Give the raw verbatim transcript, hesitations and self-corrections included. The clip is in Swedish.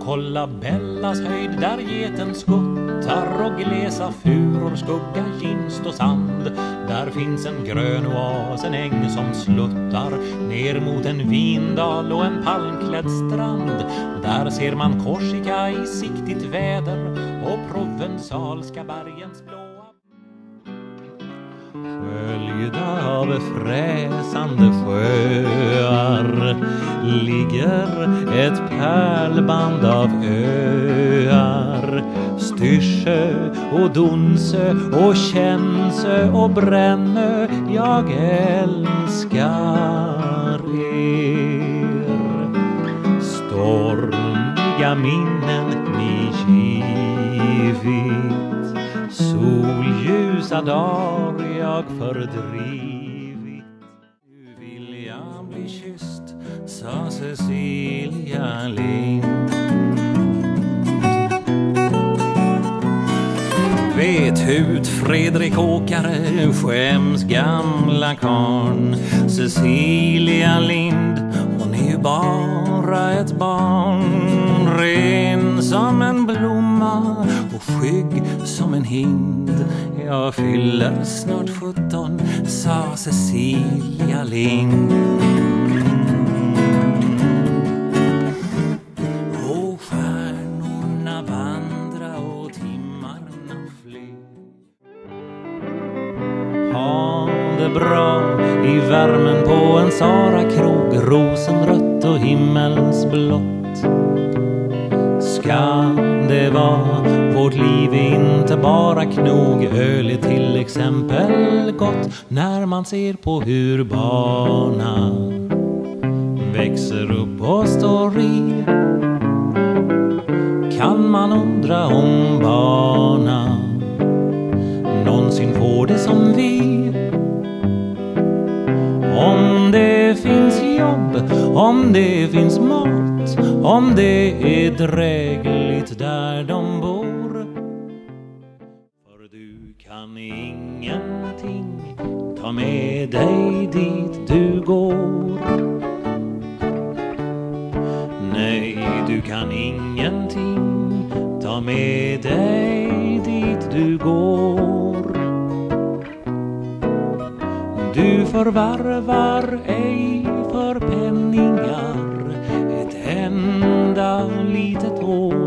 kolla Bellas höjd där geten skuttar och glesa furor skugga ginst och sand. Där finns en grön oas, en äng som sluttar ner mot en vindal och en palmklädd strand. Där ser man Korsika i siktigt väder och provensalska bergens blåa. Sköljda av fräsande sjöar ligger ett pärlband av öar. Styrsö och Donsö och Känsö och Brännö, jag älskar er. Stormiga minnen ni givit, solljusa dagar jag fördrivit. Nu vill jag bli kysst, sa Cecilia Lind. Vet hut Fredrik Åkare, skäms gamla karn. Cecilia Lind, hon är ju bara ett barn. Ren som en blomma och skygg som en hind. Jag fyller snart sjutton, sa Cecilia Lind. Och stjärnorna vandra och timmarna flyr. Ha det bra i värmen på en Sara-krog, rosenrött och himmelsblått. Ska det vara vårt liv inte bara knog, öl är till exempel gott. När man ser på hur barna växer upp och står i, kan man undra om barna någonsin får det som vi. Om det finns jobb, om det finns mat, om det är drägligt där de bor. För du kan ingenting ta med dig dit du går. Nej, du kan ingenting ta med dig dit du går. Du förvärvar ej för penningar ett enda litet år.